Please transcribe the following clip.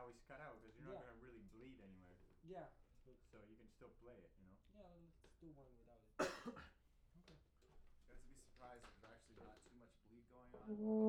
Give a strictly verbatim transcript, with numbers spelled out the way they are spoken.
always cut out because you're Yeah. not gonna really bleed anywhere. Yeah. So you can still play it, you know. Yeah, let's do one without it. Okay. You guys would be surprised if there's actually not too much bleed going on.